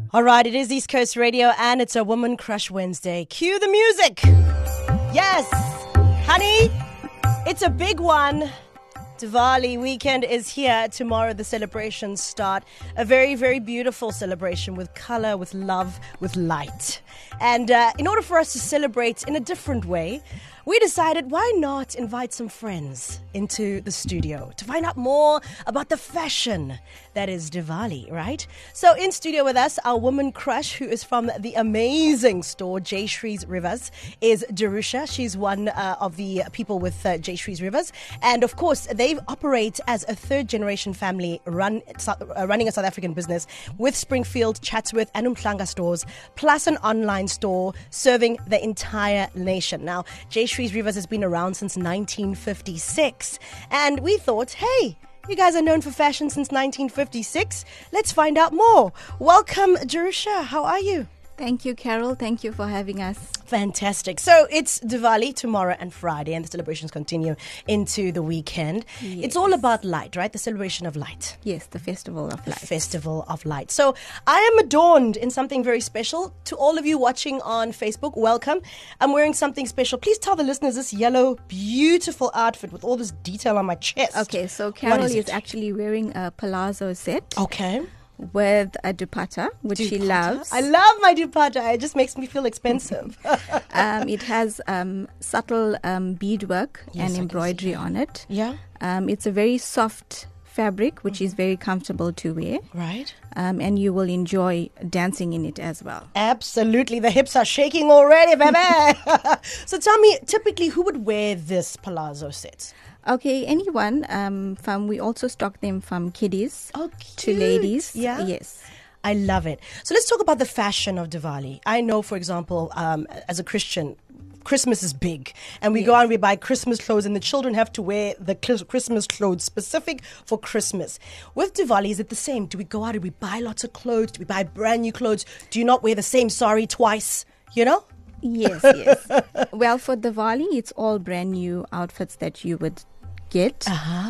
All right, it is East Coast Radio and it's a Woman Crush Wednesday. Cue the music. Yes, honey, it's a big one. Diwali weekend is here. Tomorrow the celebrations start. A very, very beautiful celebration with color, with love, with light. And in order for us to celebrate in a different way, we decided why not invite some friends into the studio to find out more about the fashion that is Diwali, right? So in studio with us, our woman crush who is from the amazing store Jayshree's Rivers is Darusha. She's one of the people with Jayshree's Rivers. And of course, they operate as a third generation family running a South African business with Springfield, Chatsworth and Umhlanga stores, plus an online store serving the entire nation. Now, Jayshree's Rivers has been around since 1956. And we thought, hey, you guys are known for fashion since 1956. Let's find out more. Welcome, Darusha. How are you? Thank you, Carol. Thank you for having us. Fantastic. So it's Diwali tomorrow and Friday, and the celebrations continue into the weekend. Yes. It's all about light, right? The celebration of light. Yes, the Festival of Light. The Festival of Light. So I am adorned in something very special. To all of you watching on Facebook, welcome. I'm wearing something special. Please tell the listeners this yellow, beautiful outfit with all this detail on my chest. Okay, so Carol is is it? actually wearing a palazzo set Okay. with a dupatta, which she loves. I love my dupatta. It just makes me feel expensive. It has subtle beadwork Yes, I and can embroidery on it. Yeah. It's a very soft fabric, which is very comfortable to wear. Right. And you will enjoy dancing in it as well. Absolutely. The hips are shaking already, baby. So tell me, typically, who would wear this palazzo set? Okay, anyone. We also stock them from kiddies to ladies. Yeah. Yes. I love it. So let's talk about the fashion of Diwali. I know, for example, as a Christian, Christmas is big, and we go out and we buy Christmas clothes, and the children have to wear the Christmas clothes specific for Christmas. With Diwali, is it the same? Do we go out and we buy lots of clothes? Do we buy brand new clothes? Do you not wear the same sari twice? You know? Yes, yes. Well, for Diwali, it's all brand new outfits that you would get.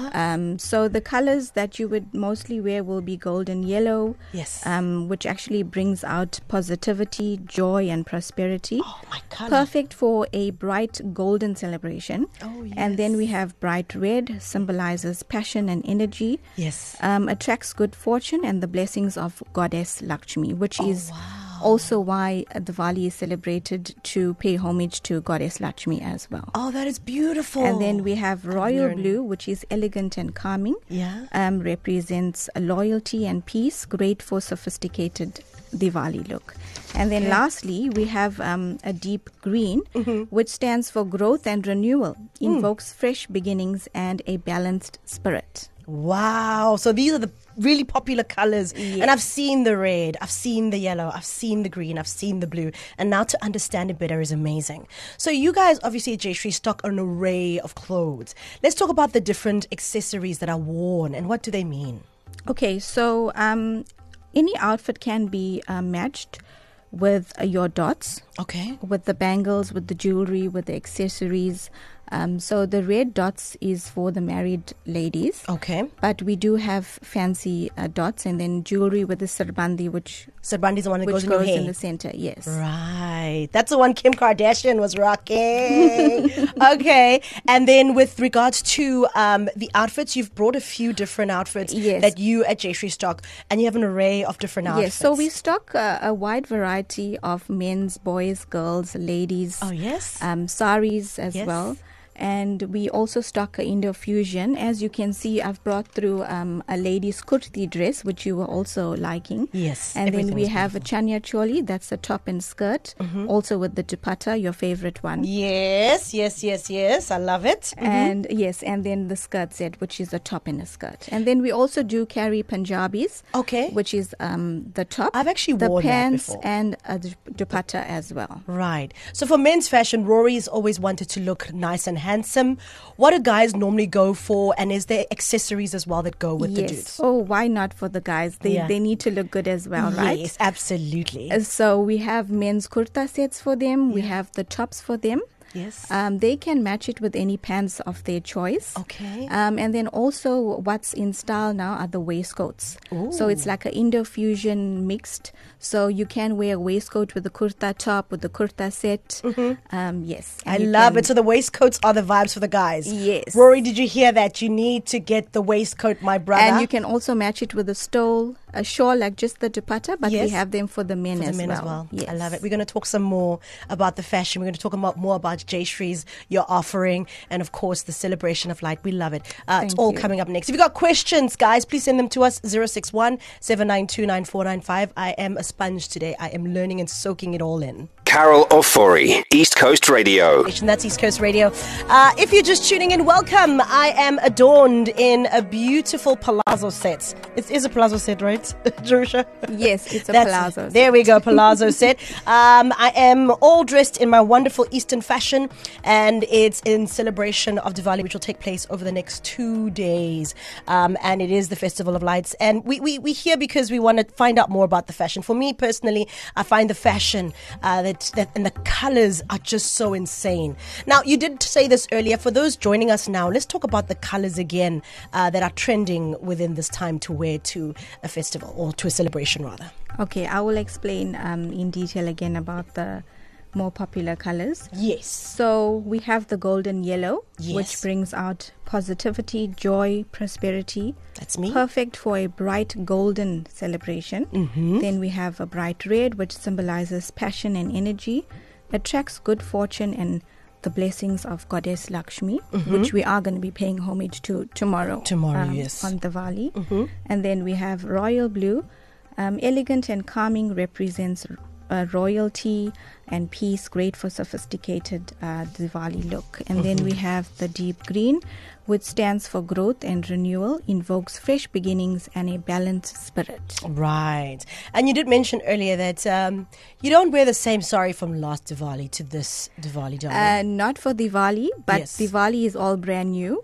So the colors that you would mostly wear will be gold and yellow. Yes. Which actually brings out positivity, joy, and prosperity. Oh, my color. Perfect for a bright golden celebration. Oh, yes. And then we have bright red, symbolizes passion and energy. Yes. Attracts good fortune and the blessings of Goddess Lakshmi, which is wow. also why Diwali is celebrated to pay homage to Goddess Lakshmi as well. Oh, that is beautiful. And then we have royal blue, which is elegant and calming. Yeah. Represents loyalty and peace, great for sophisticated Diwali look. And then lastly, we have a deep green, which stands for growth and renewal, invokes fresh beginnings and a balanced spirit. Wow. So these are the really popular colors. Yes. And I've seen the red, I've seen the yellow, I've seen the green, I've seen the blue. And now to understand it better is amazing. So you guys obviously at Jayshree stock an array of clothes. Let's talk about the different accessories that are worn and what do they mean? Okay, so any outfit can be matched with your dots. Okay. With the bangles, with the jewelry, with the accessories. So the red dots is for the married ladies. Okay. But we do have fancy dots and then jewelry with the sarbandi, which Sarbandi is the one that goes in your hair. in the center. Yes. Right. That's the one Kim Kardashian was rocking. Okay. And then with regards to the outfits, you've brought a few different outfits that you at Jayshree stock, and you have an array of different outfits. Yes. So we stock a wide variety of men's, boys, girls, ladies. Oh, yes. Saris as well. And we also stock a Indo-fusion. As you can see, I've brought through a lady's kurti dress, which you were also liking. Yes. And then we have a chania choli, that's a top and skirt, also with the dupatta, your favorite one. Yes, yes, yes, yes. I love it. And yes, and then the skirt set, which is a top and a skirt. And then we also do carry Punjabis, which is the top, I've actually the worn pants, that before. and a dupatta as well. Right. So for men's fashion, Rory's always wanted to look nice and handsome. What do guys normally go for? And is there accessories as well that go with the dudes? Oh, why not for the guys? They need to look good as well, right? Yes, absolutely. So we have men's kurta sets for them. We have the tops for them. Yes. They can match it with any pants of their choice. Okay. And then also what's in style now are the waistcoats. Ooh. So it's like an Indo-fusion mixed. So you can wear a waistcoat with the kurta top, with the kurta set. Yes. I love it. So the waistcoats are the vibes for the guys. Yes. Rory, did you hear that? You need to get the waistcoat, my brother. And you can also match it with a stole, a shawl, like just the dupatta, but Yes. we have them for the men, For the as, men well. as well. Yes. I love it. We're going to talk some more about the fashion. We're going to talk more about Jayshree's, your offering, and of course the celebration of light. We love it. It's Thank all you. coming up next. If you've got questions, guys, please send them to us 061 792 9495. I am a sponge today. I am learning and soaking it all in. Carol Ofori, East Coast Radio. That's East Coast Radio. If you're just tuning in, welcome. I am adorned in a beautiful palazzo set. It is a palazzo set, right, Jerusha? Yes, it's a palazzo. There we go, palazzo set. I am all dressed in my wonderful Eastern fashion, and it's in celebration of Diwali, which will take place over the next 2 days. And it is the Festival of Lights. And we here because we want to find out more about the fashion. For me personally, I find the fashion that and the colors are just so insane. Now, you did say this earlier. For those joining us now, let's talk about the colors again that are trending within this time to wear to a festival or to a celebration, rather. Okay, I will explain in detail again about the more popular colors. Yes. So we have the golden yellow, Yes. which brings out positivity, joy, prosperity. That's me. Perfect for a bright golden celebration. Then we have a bright red, which symbolizes passion and energy, attracts good fortune and the blessings of Goddess Lakshmi, which we are going to be paying homage to tomorrow. Yes. On Diwali. And then we have royal blue. Elegant and calming, represents royalty and peace, great for sophisticated Diwali look. And then we have the deep green, which stands for growth and renewal, invokes fresh beginnings and a balanced spirit. Right. And you did mention earlier that you don't wear the same sari from last Diwali to this Diwali, darling. Not for Diwali, but Yes. Diwali is all brand new.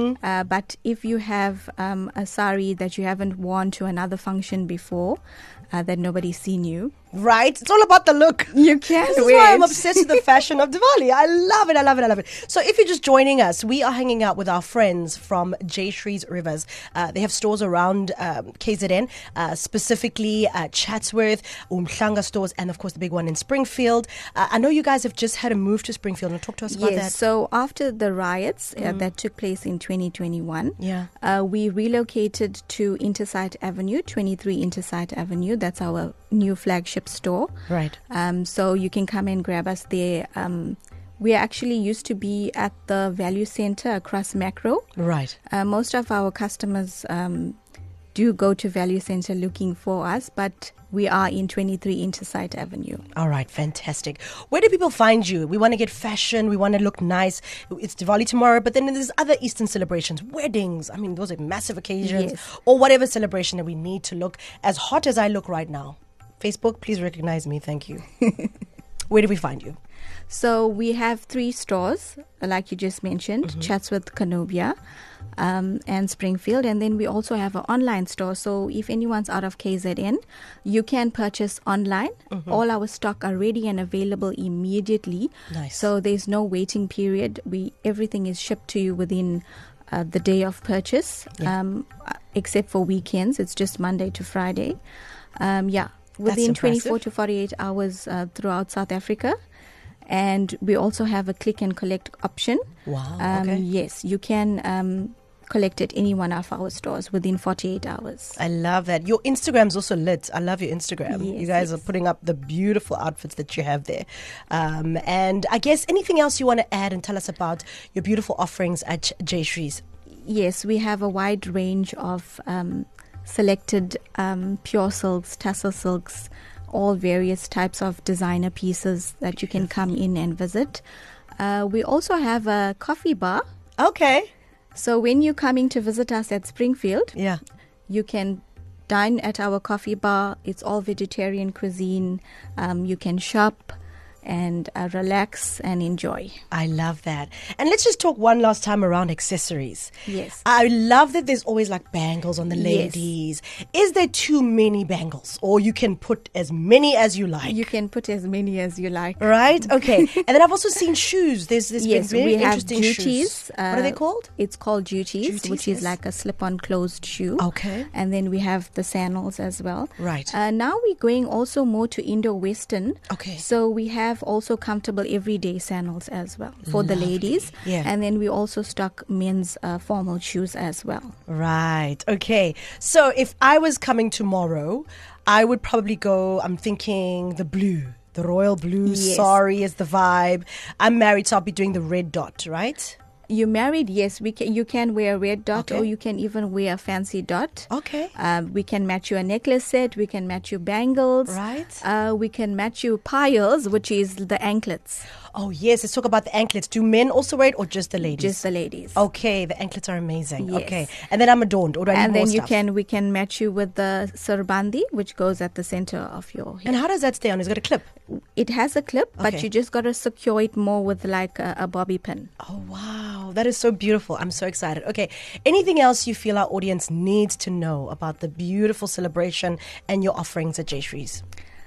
But if you have a sari that you haven't worn to another function before, that nobody's seen you, Right? It's all about the look. you can This is wear why I'm it. obsessed with the fashion of Diwali. I love it. I love it. I love it. So if you're just joining us, we are hanging out with our friends from Jayshree's Rivers. They have stores around KZN, specifically Chatsworth, Umhlanga stores, and of course the big one in Springfield. I know you guys have just had a move to Springfield. And talk to us about Yes, that. so after the riots that took place in 2021, Yeah. we relocated to Intersight Avenue, 23 Intersight Avenue. That's our new flagship store. Right. So you can come and grab us there. We actually used to be at the Value Center across Macro. Right. Most of our customers do go to Value Center looking for us, but we are in 23 Intersight Avenue. All right, fantastic. Where do people find you? We want to get fashion. We want to look nice. It's Diwali tomorrow, but then there's other Eastern celebrations, weddings. I mean, those are massive occasions, Yes. or whatever celebration that we need to look as hot as I look right now. Facebook, please recognize me. Thank you. Where do we find you? So we have 3 stores, like you just mentioned, Chatsworth, Canobia, and Springfield. And then we also have an online store. So if anyone's out of KZN, you can purchase online. All our stock are ready and available immediately. Nice. So there's no waiting period. Everything is shipped to you within the day of purchase, except for weekends. It's just Monday to Friday. Within 24 to 48 hours throughout South Africa. And we also have a click and collect option. Wow. Okay. Yes, you can collect at any one of our stores within 48 hours. I love that. Your Instagram's also lit. I love your Instagram. Yes, you guys are putting up the beautiful outfits that you have there. And I guess anything else you want to add and tell us about your beautiful offerings at Jayshree's? Yes, we have a wide range of selected pure silks, tassel silks, all various types of designer pieces that you can come in and visit. We also have a coffee bar. Okay. So when you're coming to visit us at Springfield, Yeah. you can dine at our coffee bar. It's all vegetarian cuisine. You can shop. and relax and enjoy. I love that. And let's just talk one last time around accessories. Yes. I love that there's always like bangles on the Yes. ladies. Is there too many bangles, or you can put as many as you like? You can put as many as you like. Right? Okay. And then I've also seen shoes. There's Yes, very we have interesting shoes. duties. What are they called? It's called duties, which yes. is like a slip-on closed shoe. Okay. And then we have the sandals as well. Right. Now we're going also more to Indo-Western. Okay. So we have also comfortable everyday sandals as well for the ladies. Yeah. And then we also stock men's formal shoes as well. Right. Okay. So if I was coming tomorrow, I would probably go, I'm thinking the blue. The royal blue Yes. sari is the vibe. I'm married, so I'll be doing the red dot, right? You married? Yes, you can wear a red dot, Okay. or you can even wear a fancy dot. Okay. We can match you a necklace set. We can match you bangles. Right. We can match you piles, which is the anklets. Oh, yes. Let's talk about the anklets. Do men also wear it, or just the ladies? Just the ladies. Okay. The anklets are amazing. Yes. Okay. And then I'm adorned. Or do I need And more then stuff? we can match you with the sarbandi, which goes at the center of your head. And how does that stay on? Is it got a clip? It has a clip, but Okay. you just got to secure it more with like a bobby pin. Oh, wow. That is so beautiful. I'm so excited. Okay. Anything else you feel our audience needs to know about the beautiful celebration and your offerings at Jayshree's?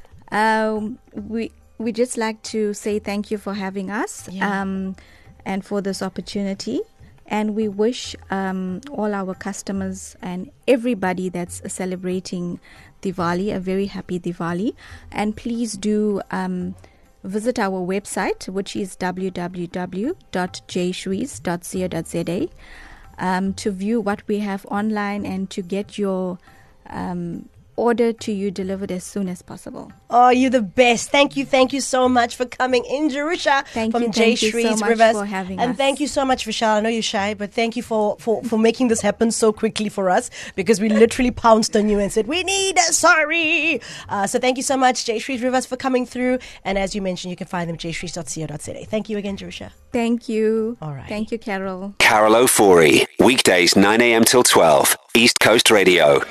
We just like to say thank you for having us, Yeah. and for this opportunity. And we wish all our customers and everybody that's celebrating Diwali a very happy Diwali. And please do visit our website, which is www.jayshrees.co.za, to view what we have online and to get your order to you delivered as soon as possible. Oh, you're the best. Thank you so much for coming in, Jerusha, from Thank you so Jayshree's much Rivers. for having and us. thank you so much, Vishal. I know you're shy, but thank you for making this happen so quickly for us, because we literally pounced on you and said, we need a sorry. So thank you so much, Jayshree's Rivers, for coming through. And as you mentioned, you can find them at jayshrees.co.za. Thank you again, Jerusha. Thank you. All right. Thank you, Carol. Carol Ofori, weekdays 9 a.m. till 12, East Coast Radio.